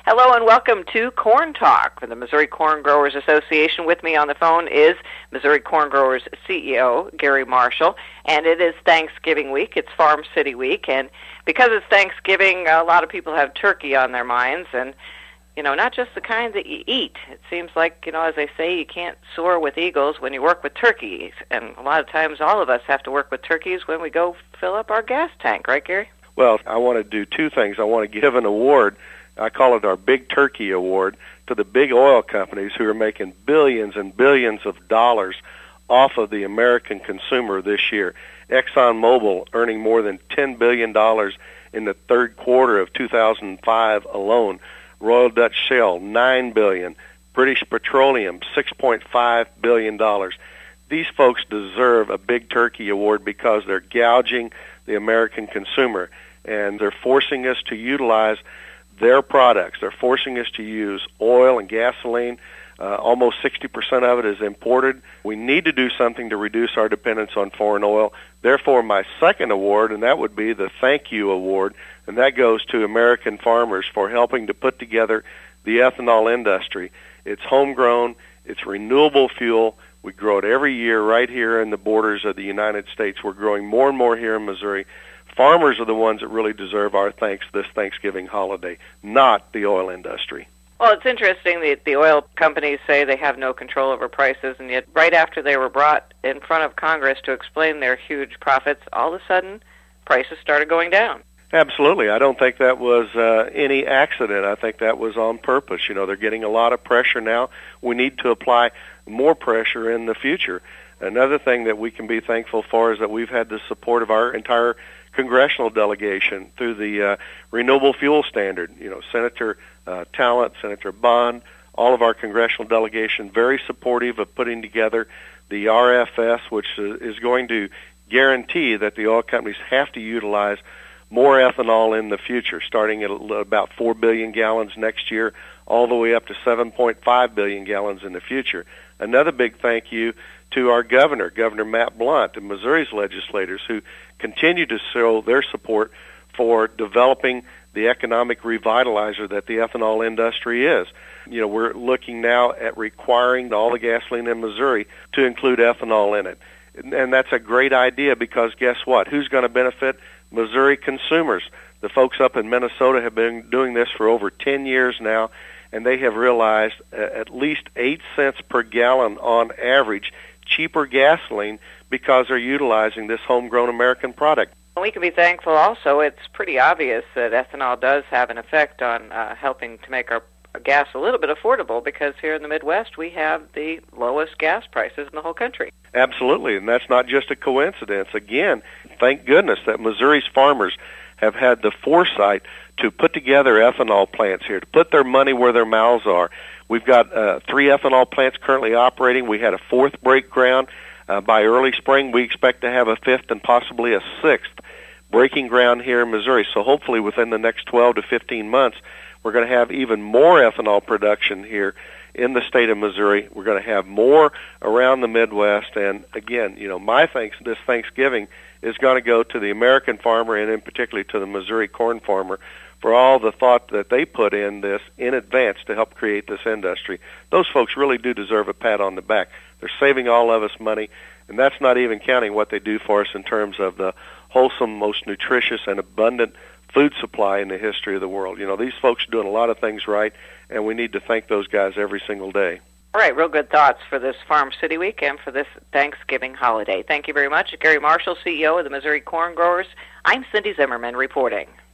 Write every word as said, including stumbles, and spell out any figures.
Hello and welcome to Corn Talk from the Missouri Corn Growers Association. With me on the phone is Missouri Corn Growers C E O Gary Marshall, and it is Thanksgiving week. It's Farm City week, and because it's Thanksgiving, a lot of people have turkey on their minds, and you know, not just the kind that you eat. It seems like, you know, as they say, you can't soar with eagles when you work with turkeys, and a lot of times all of us have to work with turkeys when we go fill up our gas tank, right, Gary? Well, I want to do two things. I want to give an award. I call it our Big Turkey Award to the big oil companies who are making billions and billions of dollars off of the American consumer this year. ExxonMobil earning more than ten billion dollars in the third quarter of two thousand five alone. Royal Dutch Shell, nine billion dollars. British Petroleum, six point five billion dollars. These folks deserve a Big Turkey Award because they're gouging the American consumer, and they're forcing us to utilize their products. They're forcing us to use oil and gasoline. Uh, almost sixty percent of it is imported. We need to do something to reduce our dependence on foreign oil. Therefore, my second award, and that would be the Thank You Award, and that goes to American farmers for helping to put together the ethanol industry. It's homegrown. It's renewable fuel. We grow it every year right here in the borders of the United States. We're growing more and more here in Missouri. Farmers are the ones that really deserve our thanks this Thanksgiving holiday, not the oil industry. Well, it's interesting that the oil companies say they have no control over prices, and yet right after they were brought in front of Congress to explain their huge profits, all of a sudden prices started going down. Absolutely. I don't think that was uh, any accident. I think that was on purpose. You know, they're getting a lot of pressure now. We need to apply more pressure in the future. Another thing that we can be thankful for is that we've had the support of our entire congressional delegation through the uh, renewable fuel standard. You know, Senator uh, Talent, Senator Bond, all of our congressional delegation very supportive of putting together the R F S, which is going to guarantee that the oil companies have to utilize more ethanol in the future, starting at about four billion gallons next year, all the way up to seven point five billion gallons in the future. Another big thank you to our governor, Governor Matt Blunt, and Missouri's legislators who continue to show their support for developing the economic revitalizer that the ethanol industry is. You know, we're looking now at requiring all the gasoline in Missouri to include ethanol in it. And that's a great idea because guess what? Who's going to benefit? Missouri consumers. The folks up in Minnesota have been doing this for over ten years now, and they have realized at least eight cents per gallon on average cheaper gasoline because they're utilizing this homegrown American product. We can be thankful also. It's pretty obvious that ethanol does have an effect on uh, helping to make our gas a little bit affordable because here in the Midwest we have the lowest gas prices in the whole country. Absolutely, and that's not just a coincidence. Again, thank goodness that Missouri's farmers have had the foresight to put together ethanol plants here, to put their money where their mouths are. We've got uh, three ethanol plants currently operating. We had a fourth break ground. Uh, by early spring, we expect to have a fifth and possibly a sixth breaking ground here in Missouri. So hopefully within the next twelve to fifteen months, we're going to have even more ethanol production here in the state of Missouri. We're going to have more around the Midwest. And again, you know, my thanks this Thanksgiving is going to go to the American farmer and in particular to the Missouri corn farmer for all the thought that they put in this in advance to help create this industry. Those folks really do deserve a pat on the back. They're saving all of us money, and that's not even counting what they do for us in terms of the wholesome, most nutritious, and abundant food supply in the history of the world. You know, these folks are doing a lot of things right, and we need to thank those guys every single day. All right, real good thoughts for this Farm City week and for this Thanksgiving holiday. Thank you very much. Gary Marshall, C E O of the Missouri Corn Growers. I'm Cindy Zimmerman reporting.